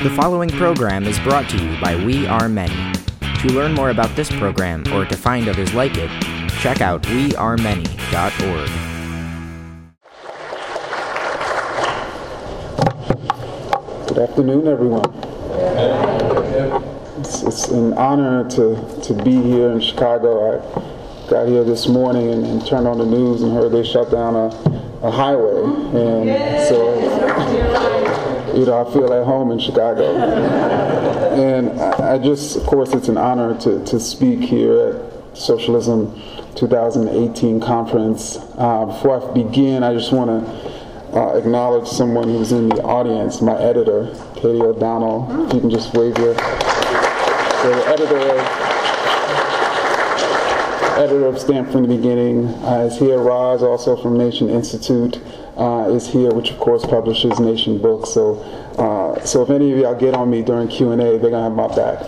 The following program is brought to you by We Are Many. To learn more about this program or to find others like it, check out wearemany.org. Good afternoon, everyone. It's an honor to be here in Chicago. I got here this morning and turned on the news and heard they shut down a highway, and so I feel at home in Chicago. And I just, of course, it's an honor to speak here at Socialism 2018 conference. Before I begin, I just want to acknowledge someone who's in the audience, my editor, Katie O'Donnell. If you can just wave your... So the editor of Stamped from the Beginning is here. Roz, also from Nation Institute, is here, which of course publishes Nation Books. So if any of y'all get on me during Q&A, they're going to have my back.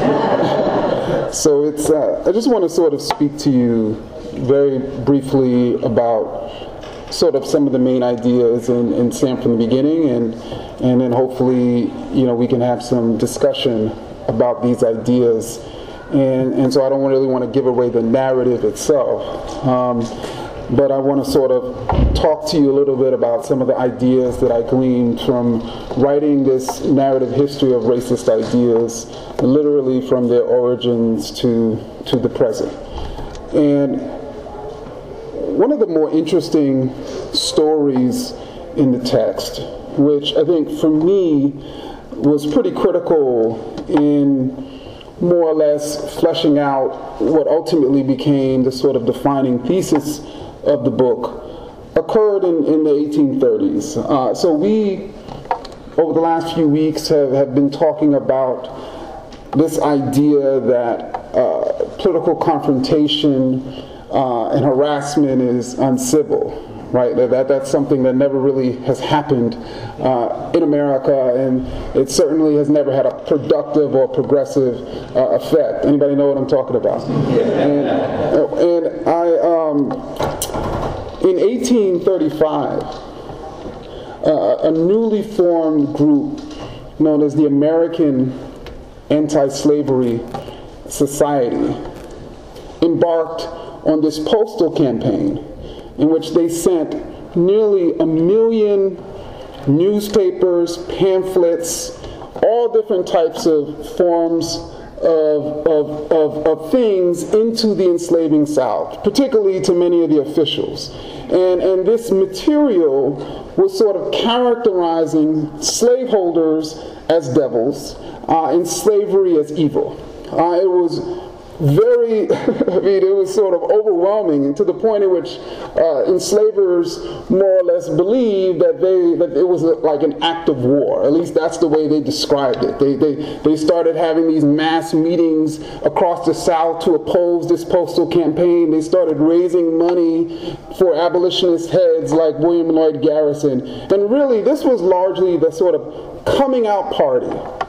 So I just want to sort of speak to you very briefly about sort of some of the main ideas in Stamped from the Beginning, and then hopefully, we can have some discussion about these ideas. And so I don't really want to give away the narrative itself, but I want to sort of talk to you a little bit about some of the ideas that I gleaned from writing this narrative history of racist ideas, literally from their origins to the present. And one of the more interesting stories in the text, which I think for me was pretty critical in more or less fleshing out what ultimately became the sort of defining thesis of the book, occurred in the 1830s. So we, over the last few weeks, have been talking about this idea that political confrontation and harassment is uncivil. Right, that's something that never really has happened in America, and it certainly has never had a productive or progressive effect. Anybody know what I'm talking about? And I, in 1835, a newly formed group known as the American Anti-Slavery Society embarked on this postal campaign in which they sent nearly 1 million newspapers, pamphlets, all different types of forms of things into the enslaving South, particularly to many of the officials. And this material was sort of characterizing slaveholders as devils and slavery as evil. It was very, it was sort of overwhelming, to the point in which enslavers more or less believed that it was like an act of war. At least that's the way they described it. They started having these mass meetings across the South to oppose this postal campaign. They started raising money for abolitionist heads like William Lloyd Garrison. And really, this was largely the sort of coming out party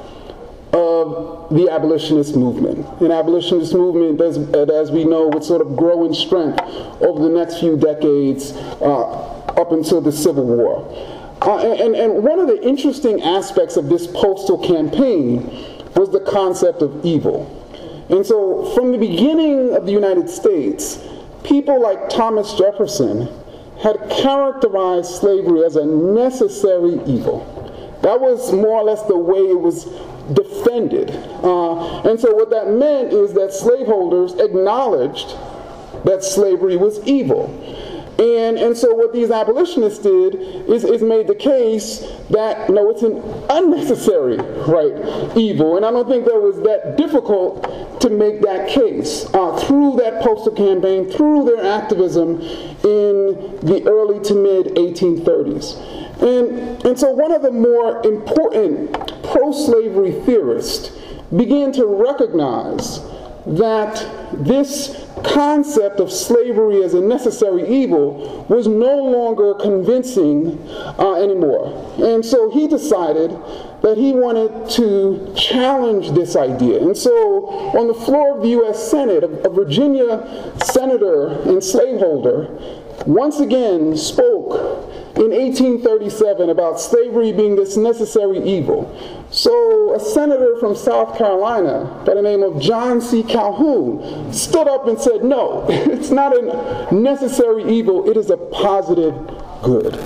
of the abolitionist movement. An abolitionist movement, as we know, would sort of grow in strength over the next few decades up until the Civil War. And one of the interesting aspects of this postal campaign was the concept of evil. And so from the beginning of the United States, people like Thomas Jefferson had characterized slavery as a necessary evil. That was more or less the way it was defended. And so what that meant is that slaveholders acknowledged that slavery was evil. And so what these abolitionists did is made the case that, no, it's an unnecessary, right, evil. And I don't think that was that difficult to make that case through that postal campaign, through their activism in the early to mid 1830s. And so one of the more important pro-slavery theorists began to recognize that this concept of slavery as a necessary evil was no longer convincing anymore. And so he decided that he wanted to challenge this idea. And so on the floor of the U.S. Senate, a Virginia senator and slaveholder once again spoke in 1837 about slavery being this necessary evil. So a senator from South Carolina by the name of John C. Calhoun stood up and said, no, it's not a necessary evil, it is a positive good.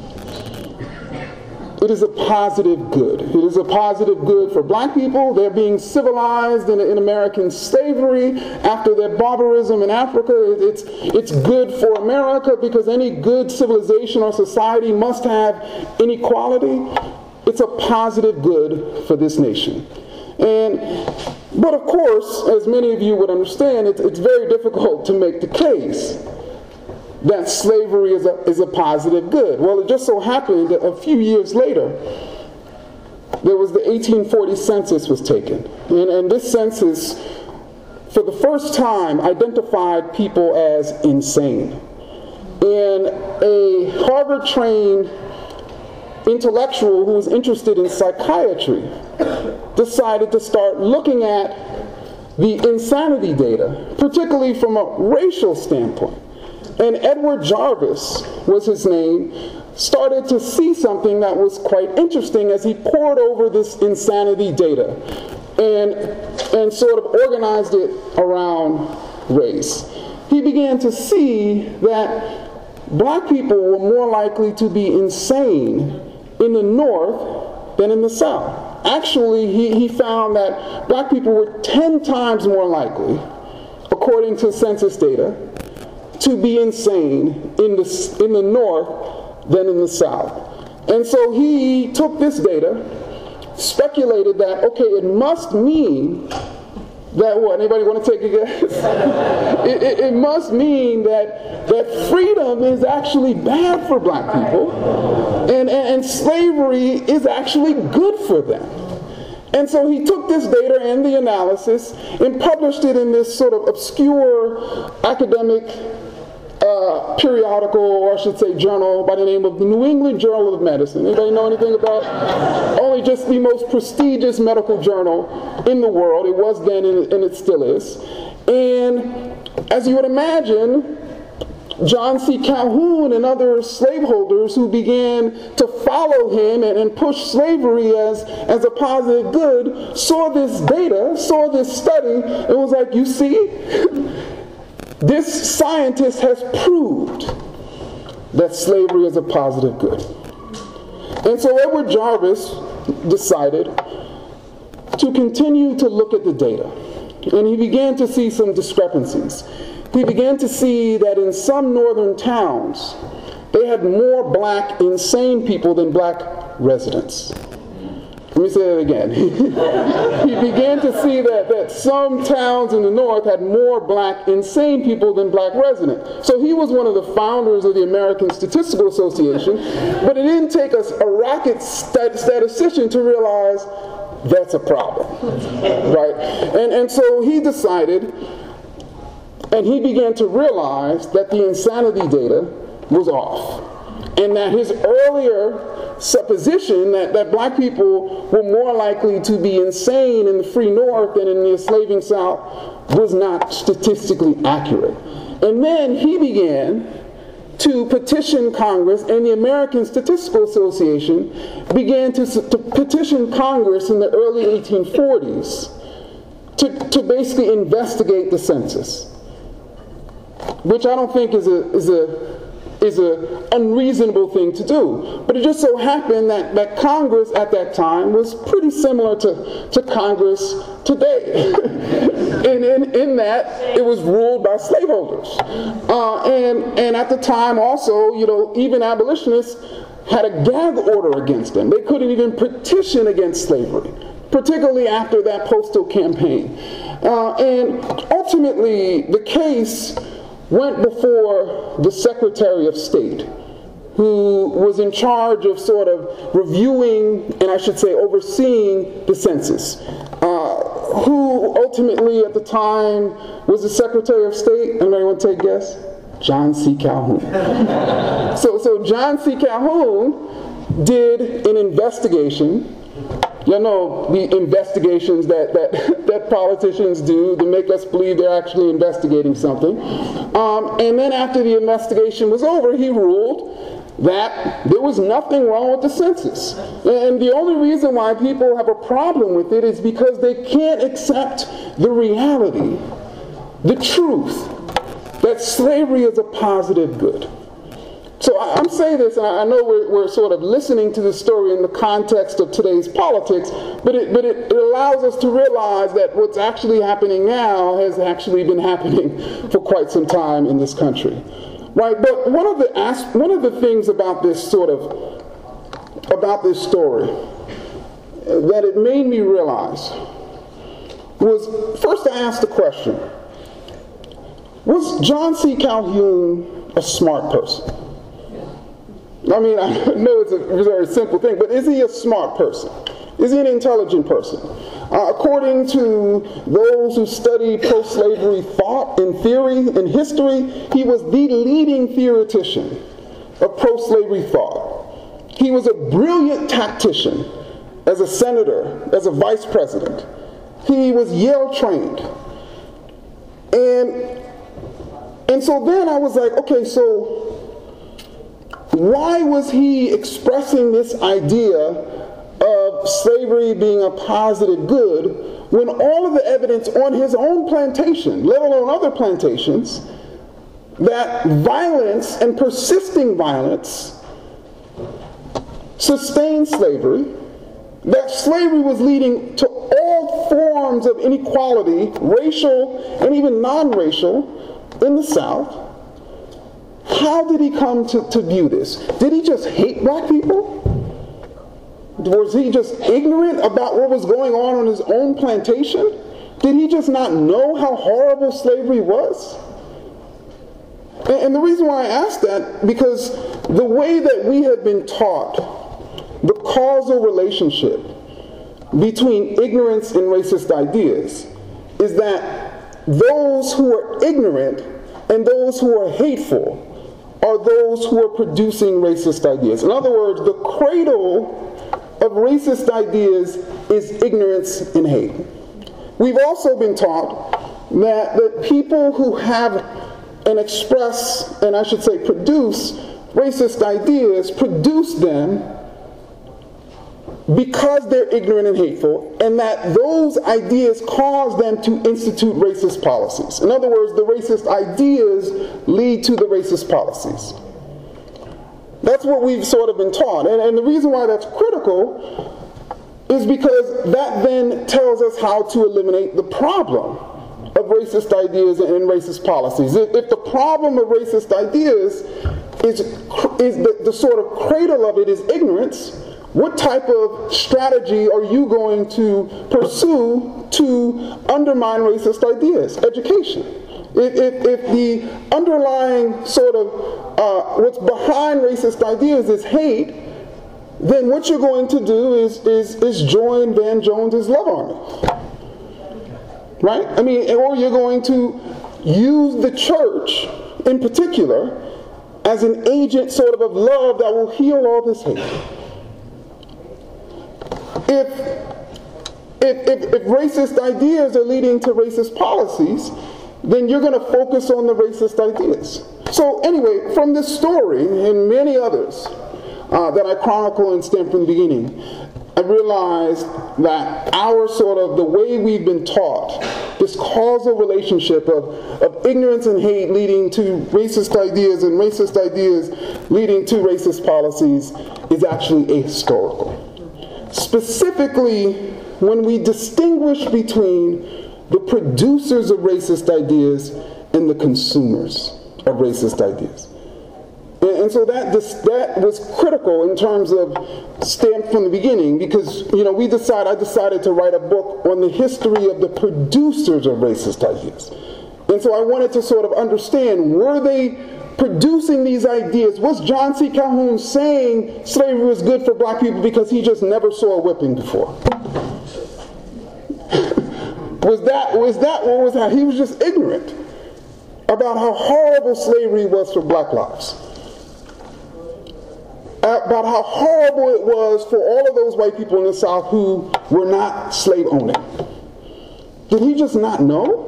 It is a positive good. It is a positive good for black people. They're being civilized in American slavery after their barbarism in Africa. It's good for America because any good civilization or society must have inequality. It's a positive good for this nation. But of course, as many of you would understand, it's very difficult to make the case that slavery is a positive good. Well, it just so happened that a few years later, there was the 1840 census was taken. And this census, for the first time, identified people as insane. And a Harvard-trained intellectual who was interested in psychiatry decided to start looking at the insanity data, particularly from a racial standpoint. And Edward Jarvis was his name, started to see something that was quite interesting as he pored over this insanity data and sort of organized it around race. He began to see that black people were more likely to be insane in the North than in the South. Actually, he found that black people were 10 times more likely, according to census data, to be insane in the North than in the South. And so he took this data, speculated that, okay, it must mean that what? Anybody want to take a guess? it must mean that freedom is actually bad for black people, and slavery is actually good for them. And so he took this data and the analysis and published it in this sort of obscure academic periodical, or I should say journal, by the name of the New England Journal of Medicine. Anybody know anything about? Only just the most prestigious medical journal in the world. It was then and it still is. And as you would imagine, John C. Calhoun and other slaveholders who began to follow him and push slavery as a positive good saw this data, saw this study, and was like, you see? This scientist has proved that slavery is a positive good. And so Edward Jarvis decided to continue to look at the data. And he began to see some discrepancies. He began to see that in some northern towns, they had more black insane people than black residents. Let me say that again. He began to see that some towns in the North had more black insane people than black residents. So he was one of the founders of the American Statistical Association, but it didn't take us a rocket statistician to realize that's a problem, right? And so he decided, and he began to realize that the insanity data was off. And that his earlier supposition that black people were more likely to be insane in the free North than in the enslaving South was not statistically accurate. And then he began to petition Congress, and the American Statistical Association began to petition Congress in the early 1840s to basically investigate the census, which I don't think is an unreasonable thing to do. But it just so happened that Congress at that time was pretty similar to Congress today. in that it was ruled by slaveholders. And at the time also, even abolitionists had a gag order against them. They couldn't even petition against slavery, particularly after that postal campaign. And ultimately, the case went before the Secretary of State, who was in charge of sort of reviewing, and I should say overseeing, the census, who ultimately at the time was the Secretary of State. Anybody want to take a guess? John C. Calhoun. So John C. Calhoun did an investigation. You know, the investigations that politicians do to make us believe they're actually investigating something. And then after the investigation was over, he ruled that there was nothing wrong with the census. And the only reason why people have a problem with it is because they can't accept the reality, the truth, that slavery is a positive good. So I'm saying this, and I know we're sort of listening to this story in the context of today's politics, but it allows us to realize that what's actually happening now has actually been happening for quite some time in this country. Right, but one of the things about this story that it made me realize was, first I asked the question, was John C. Calhoun a smart person? I mean, I know it's a very simple thing, but is he a smart person? Is he an intelligent person? According to those who study pro-slavery thought and theory and history, he was the leading theoretician of pro-slavery thought. He was a brilliant tactician as a senator, as a vice president. He was Yale trained. And so then I was like, okay, so why was he expressing this idea of slavery being a positive good when all of the evidence on his own plantation, let alone other plantations, that violence and persisting violence sustained slavery, that slavery was leading to all forms of inequality, racial and even non-racial, in the South? How did he come to view this? Did he just hate black people? Was he just ignorant about what was going on his own plantation? Did he just not know how horrible slavery was? And the reason why I ask that, because the way that we have been taught the causal relationship between ignorance and racist ideas is that those who are ignorant and those who are hateful are those who are producing racist ideas. In other words, the cradle of racist ideas is ignorance and hate. We've also been taught that people who have and express, and I should say produce, racist ideas, produce them because they're ignorant and hateful, and that those ideas cause them to institute racist policies. In other words, the racist ideas lead to the racist policies. That's what we've sort of been taught. And the reason why that's critical is because that then tells us how to eliminate the problem of racist ideas and racist policies. If the problem of racist ideas is the sort of cradle of it is ignorance, what type of strategy are you going to pursue to undermine racist ideas? Education. If the underlying sort of what's behind racist ideas is hate, then what you're going to do is join Van Jones's Love Army. Right? I mean, or you're going to use the church in particular as an agent sort of love that will heal all this hate. If racist ideas are leading to racist policies, then you're going to focus on the racist ideas. So anyway, from this story and many others that I chronicle and stamp from the beginning, I realized that the way we've been taught, this causal relationship of ignorance and hate leading to racist ideas and racist ideas leading to racist policies is actually ahistorical. Specifically, when we distinguish between the producers of racist ideas and the consumers of racist ideas. And so that was critical in terms of stamped from the beginning, because I decided to write a book on the history of the producers of racist ideas. And so I wanted to sort of understand, were they producing these ideas? Was John C. Calhoun saying slavery was good for black people because he just never saw a whipping before? He was just ignorant about how horrible slavery was for black lives. About how horrible it was for all of those white people in the South who were not slave owning. Did he just not know?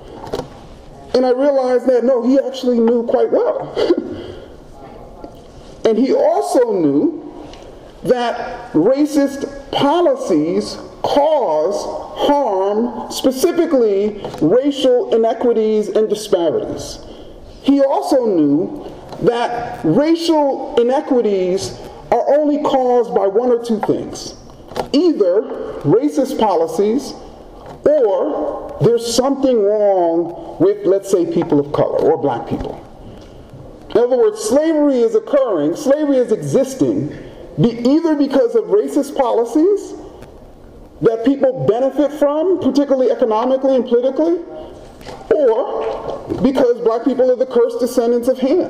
And I realized that no, he actually knew quite well. And he also knew that racist policies cause harm, specifically racial inequities and disparities. He also knew that racial inequities are only caused by one or two things. Either racist policies, or there's something wrong with, let's say, people of color or black people. In other words, slavery is occurring, slavery is existing, either because of racist policies that people benefit from, particularly economically and politically, or because black people are the cursed descendants of Ham.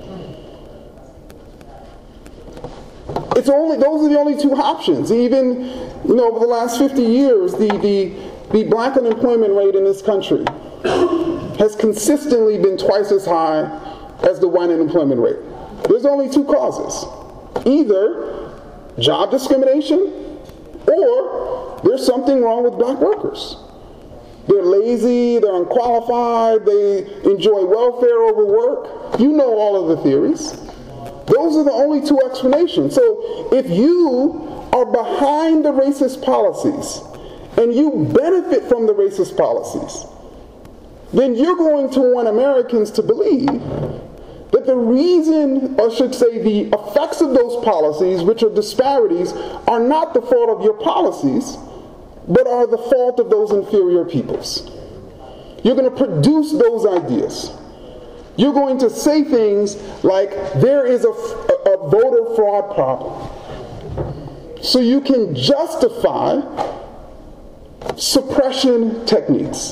Those are the only two options. Even, over the last 50 years, the black unemployment rate in this country has consistently been twice as high as the white unemployment rate. There's only two causes. Either job discrimination, or there's something wrong with black workers. They're lazy, they're unqualified, they enjoy welfare over work. You know all of the theories. Those are the only two explanations. So if you are behind the racist policies and you benefit from the racist policies, then you're going to want Americans to believe that the reason, or should say the effects of those policies, which are disparities, are not the fault of your policies, but are the fault of those inferior peoples. You're going to produce those ideas. You're going to say things like, there is a voter fraud problem. So you can justify suppression techniques.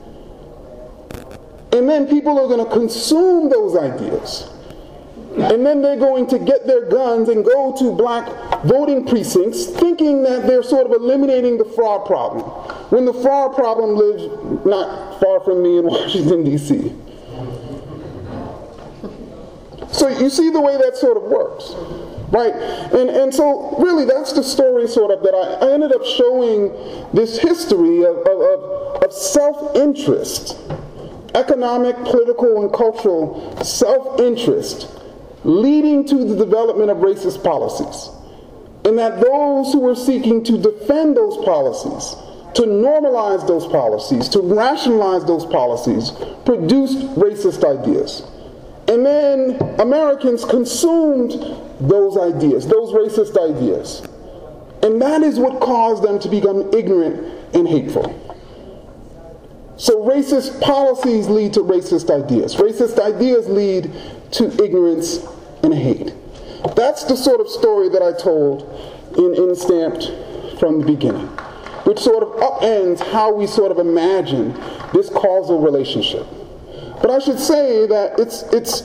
And then people are going to consume those ideas. And then they're going to get their guns and go to black voting precincts thinking that they're sort of eliminating the fraud problem, when the fraud problem lives not far from me in Washington, D.C. So you see the way that sort of works, right? And so really that's the story sort of that I ended up showing this history of self-interest, economic, political, and cultural self-interest leading to the development of racist policies. And that those who were seeking to defend those policies, to normalize those policies, to rationalize those policies, produced racist ideas. And then Americans consumed those ideas, those racist ideas. And that is what caused them to become ignorant and hateful. So racist policies lead to racist ideas. Racist ideas lead to ignorance and hate. That's the sort of story that I told in Stamped from the beginning, which sort of upends how we sort of imagine this causal relationship. But I should say that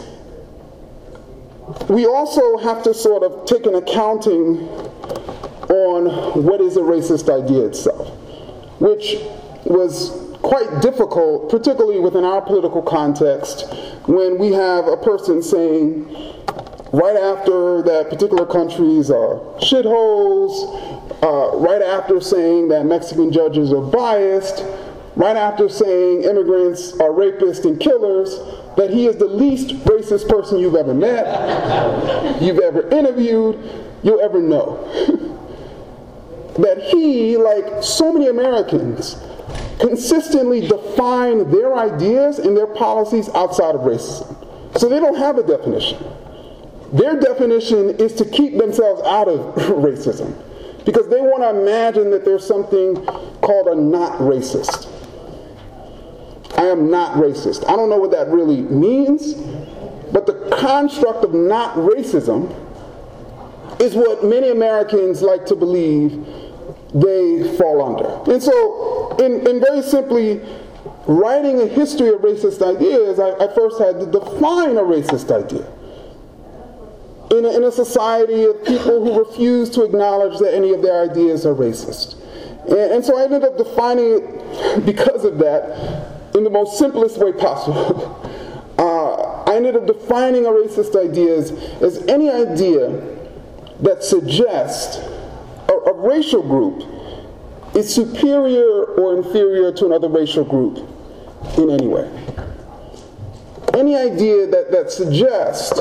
we also have to sort of take an accounting on what is a racist idea itself, which was quite difficult, particularly within our political context, when we have a person saying, right after that particular countries are shitholes, right after saying that Mexican judges are biased, right after saying immigrants are rapists and killers, that he is the least racist person you've ever met, you've ever interviewed, you'll ever know. That he, like so many Americans, consistently define their ideas and their policies outside of racism. So they don't have a definition. Their definition is to keep themselves out of racism, because they want to imagine that there's something called a not racist. I am not racist. I don't know what that really means, but the construct of not racism is what many Americans like to believe they fall under. And so, in very simply writing a history of racist ideas, I first had to define a racist idea. In a society of people who refuse to acknowledge that any of their ideas are racist. And so I ended up defining it, because of that, in the most simplest way possible. I ended up defining a racist idea as any idea that suggests a racial group is superior or inferior to another racial group in any way. Any idea that suggests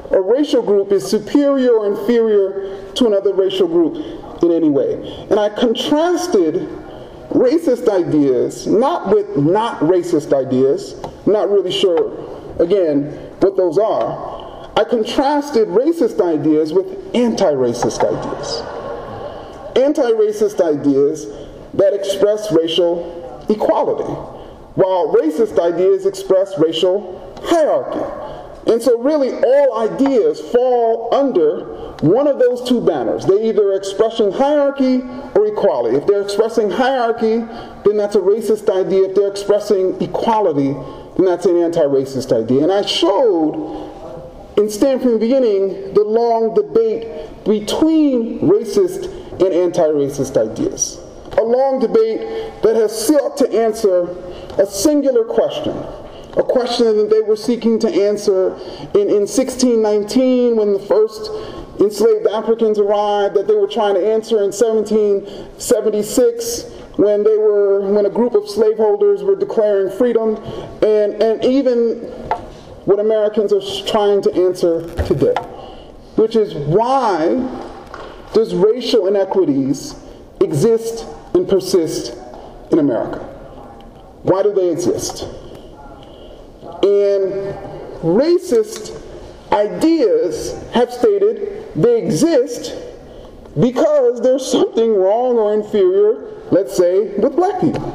a racial group is superior or inferior to another racial group in any way. And I contrasted racist ideas, not with not racist ideas, not really sure, again, what those are. I contrasted racist ideas with anti-racist ideas. Anti-racist ideas that express racial equality, while racist ideas express racial hierarchy. And so really all ideas fall under one of those two banners. They're either expressing hierarchy or equality. If they're expressing hierarchy, then that's a racist idea. If they're expressing equality, then that's an anti-racist idea. And I showed in Stand from the Beginning the long debate between racist and anti-racist ideas. A long debate that has sought to answer a singular question. A question that they were seeking to answer in 1619 when the first enslaved Africans arrived, that they were trying to answer in 1776 when a group of slaveholders were declaring freedom, and even what Americans are trying to answer today, which is why does racial inequities exist and persist in America? Why do they exist? And racist ideas have stated they exist because there's something wrong or inferior, let's say, with black people.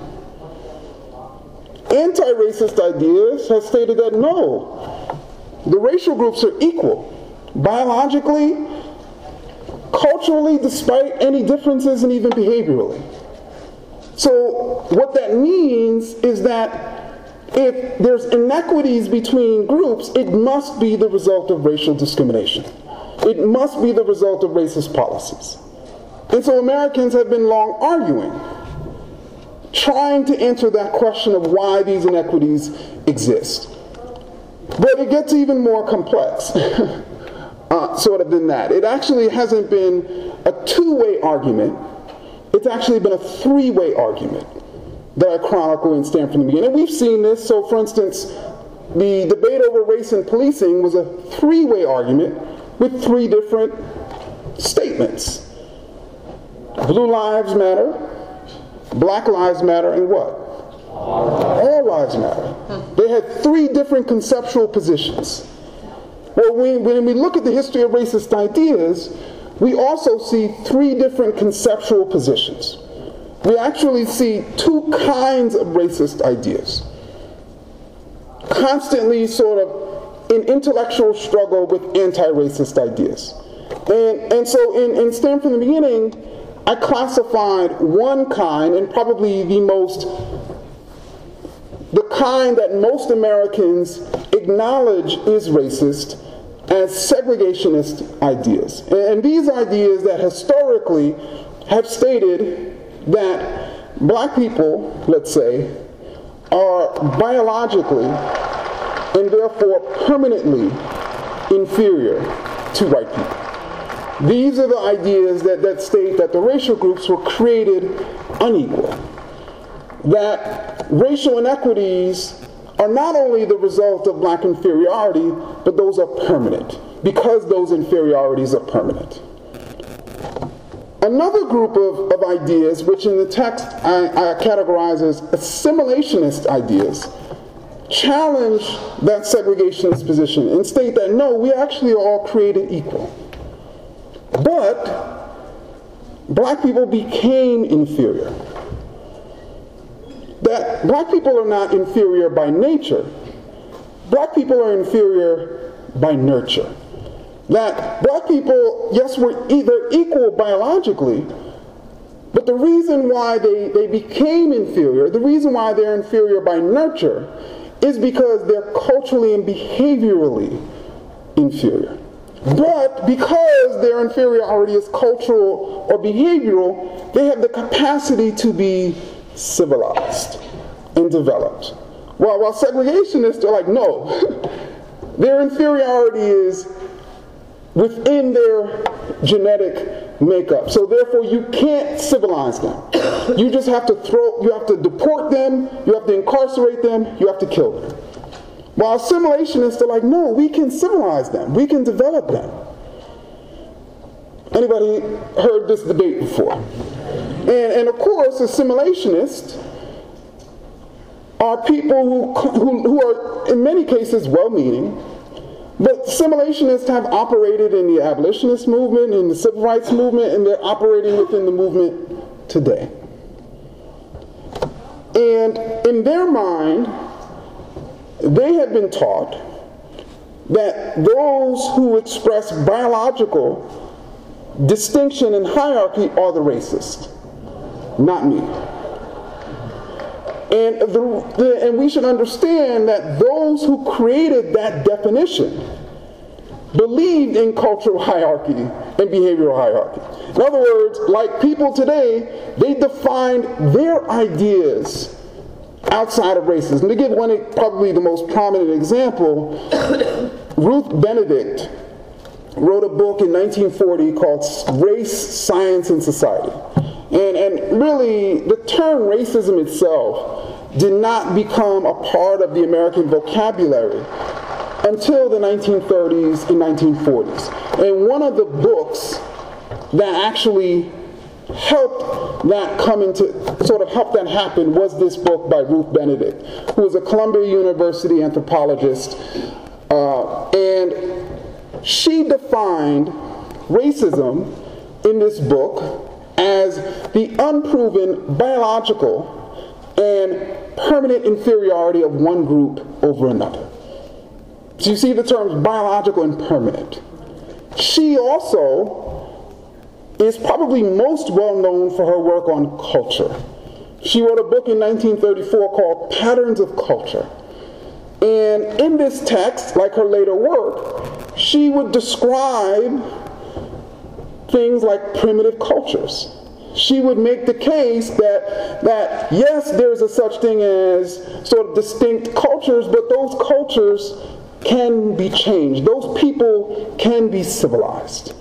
Anti-racist ideas have stated that no, the racial groups are equal, biologically, culturally, despite any differences, and even behaviorally. So what that means is that if there's inequities between groups, it must be the result of racial discrimination. It must be the result of racist policies. And so Americans have been long arguing, trying to answer that question of why these inequities exist. But it gets even more complex, sort of than that. It actually hasn't been a two-way argument. It's actually been a three-way argument that I chronicle in Stand from the Beginning. And we've seen this. So, for instance, the debate over race and policing was a three-way argument with three different statements. Blue lives matter, black lives matter, and what? All lives matter. They had three different conceptual positions. Well, when we look at the history of racist ideas, we also see three different conceptual positions. We actually see two kinds of racist ideas, constantly sort of in intellectual struggle with anti-racist ideas. And so in Stand from the Beginning, I classified one kind, and probably the kind that most Americans acknowledge is racist, as segregationist ideas. And these ideas that historically have stated that black people, let's say, are biologically and therefore permanently inferior to white people. These are the ideas that state that the racial groups were created unequal, that racial inequities are not only the result of black inferiority, but those are permanent, because those inferiorities are permanent. Another group of ideas, which in the text I categorize as assimilationist ideas, challenge that segregationist position and state that no, we actually are all created equal. But black people became inferior. That black people are not inferior by nature. Black people are inferior by nurture. That black people, yes, they're equal biologically, but the reason why they became inferior, the reason why they're inferior by nurture, is because they're culturally and behaviorally inferior. But because their inferiority is cultural or behavioral, they have the capacity to be civilized and developed. While segregationists are like, no, their inferiority is within their genetic makeup. So therefore you can't civilize them. You just have to deport them, you have to incarcerate them, you have to kill them. While assimilationists are like, no, we can civilize them. We can develop them. Anybody heard this debate before? And of course, assimilationists are people who are, in many cases, well-meaning, but assimilationists have operated in the abolitionist movement, in the civil rights movement, and they're operating within the movement today. And in their mind, they have been taught that those who express biological distinction and hierarchy are the racist, not me. And we should understand that those who created that definition believed in cultural hierarchy and behavioral hierarchy. In other words, like people today, they defined their ideas outside of racism. To give probably the most prominent example, Ruth Benedict wrote a book in 1940 called Race, Science, and Society. And really, the term racism itself did not become a part of the American vocabulary until the 1930s and 1940s. And one of the books that actually helped that help that happen was this book by Ruth Benedict, who was a Columbia University anthropologist, and she defined racism in this book as the unproven biological and permanent inferiority of one group over another. So you see the terms biological and permanent. She also is probably most well known for her work on culture. She wrote a book in 1934 called Patterns of Culture. And in this text, like her later work, she would describe things like primitive cultures. She would make the case that yes, there's a such thing as sort of distinct cultures, but those cultures can be changed. Those people can be civilized.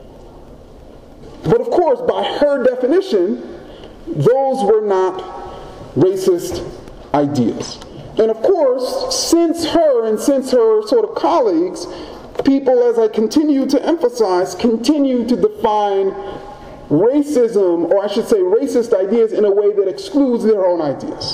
But of course, by her definition, those were not racist ideas. And of course, since her and since her sort of colleagues, people, as I continue to emphasize, continue to define racism, or I should say racist ideas, in a way that excludes their own ideas.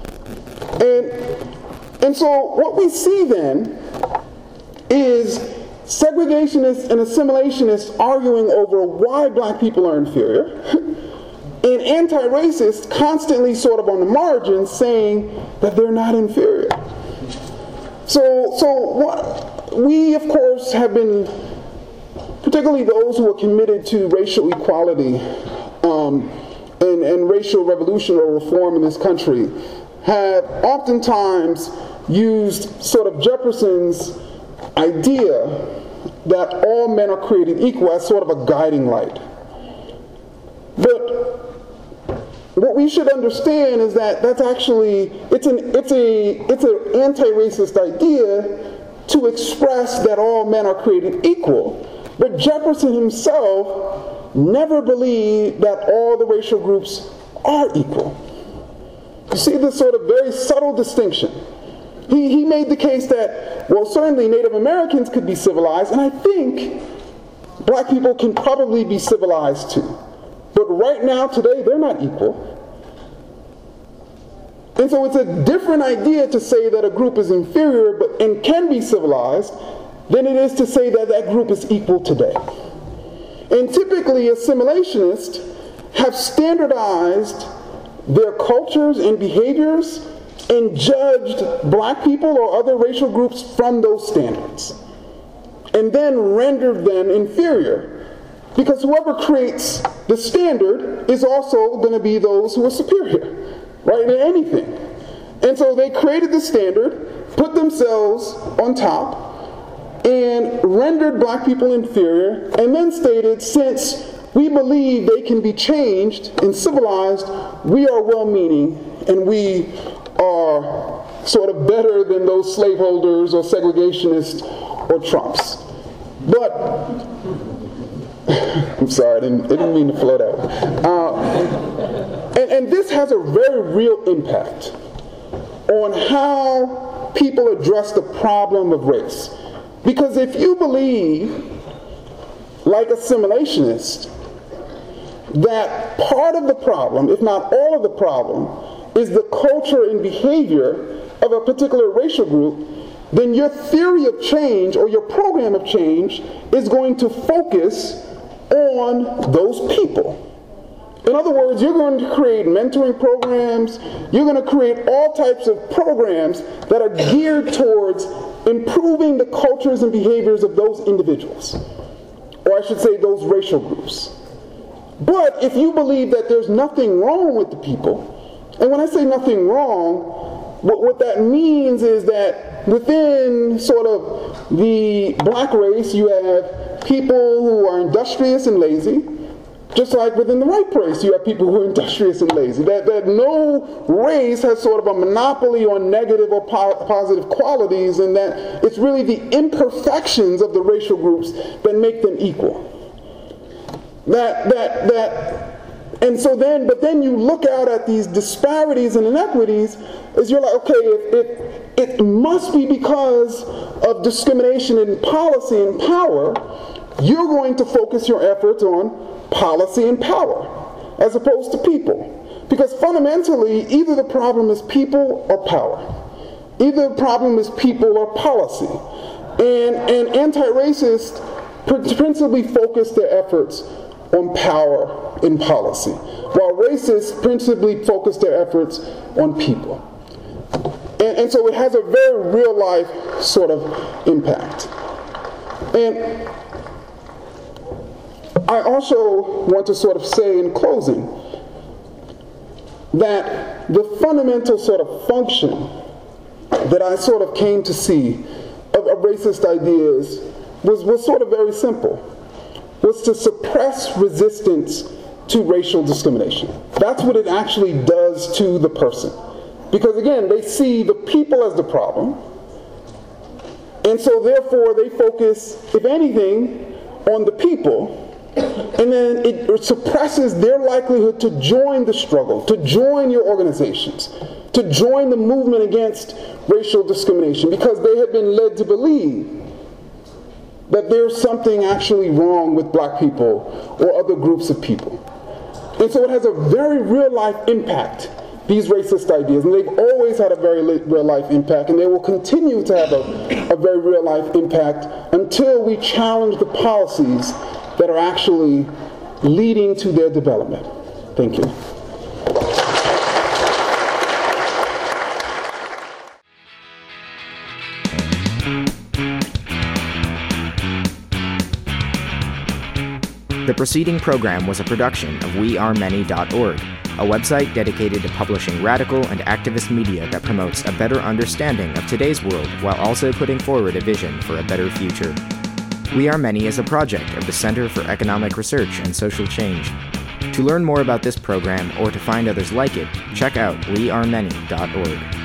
And so what we see then is segregationists and assimilationists arguing over why black people are inferior, and anti-racists constantly sort of on the margins saying that they're not inferior. So what we, of course, have been, particularly those who are committed to racial equality and racial revolution or reform in this country, have oftentimes used sort of Jefferson's idea that all men are created equal as sort of a guiding light. But what we should understand is that that's actually, it's an anti-racist idea to express that all men are created equal. But Jefferson himself never believed that all the racial groups are equal. You see this sort of very subtle distinction. He made the case that, well, certainly Native Americans could be civilized, and I think black people can probably be civilized too. But right now, today, they're not equal. And so it's a different idea to say that a group is inferior and can be civilized than it is to say that that group is equal today. And typically, assimilationists have standardized their cultures and behaviors and judged black people or other racial groups from those standards, and then rendered them inferior, because whoever creates the standard is also going to be those who are superior, right, in anything. And so they created the standard, put themselves on top, and rendered black people inferior, and then stated, since we believe they can be changed and civilized, we are well-meaning, and we are sort of better than those slaveholders or segregationists or Trumps. But, I'm sorry, I didn't mean to flow that way. And this has a very real impact on how people address the problem of race. Because if you believe, like assimilationist, that part of the problem, if not all of the problem, is the culture and behavior of a particular racial group, then your theory of change or your program of change is going to focus on those people. In other words, you're going to create mentoring programs, you're going to create all types of programs that are geared towards improving the cultures and behaviors of those individuals, or I should say those racial groups. But if you believe that there's nothing wrong with the people, and when I say nothing wrong, what that means is that within sort of the black race, you have people who are industrious and lazy, just like within the white race, you have people who are industrious and lazy. That no race has sort of a monopoly on negative or positive qualities, and that it's really the imperfections of the racial groups that make them equal. But then you look out at these disparities and inequities, as you're like, okay, it must be because of discrimination in policy and power. You're going to focus your efforts on policy and power, as opposed to people. Because fundamentally, either the problem is people or power. Either the problem is people or policy. And anti-racists principally focus their efforts on power and policy, while racists principally focus their efforts on people. And so it has a very real life sort of impact. And I also want to sort of say in closing that the fundamental sort of function that I sort of came to see of racist ideas was sort of very simple, was to suppress resistance to racial discrimination. That's what it actually does to the person. Because again, they see the people as the problem, and so therefore they focus, if anything, on the people, and then it suppresses their likelihood to join the struggle, to join your organizations, to join the movement against racial discrimination, because they have been led to believe that there's something actually wrong with black people or other groups of people. And so it has a very real life impact, these racist ideas, and they've always had a very real life impact, and they will continue to have a very real life impact until we challenge the policies that are actually leading to their development. Thank you. The preceding program was a production of wearemany.org, a website dedicated to publishing radical and activist media that promotes a better understanding of today's world while also putting forward a vision for a better future. We Are Many is a project of the Center for Economic Research and Social Change. To learn more about this program or to find others like it, check out wearemany.org.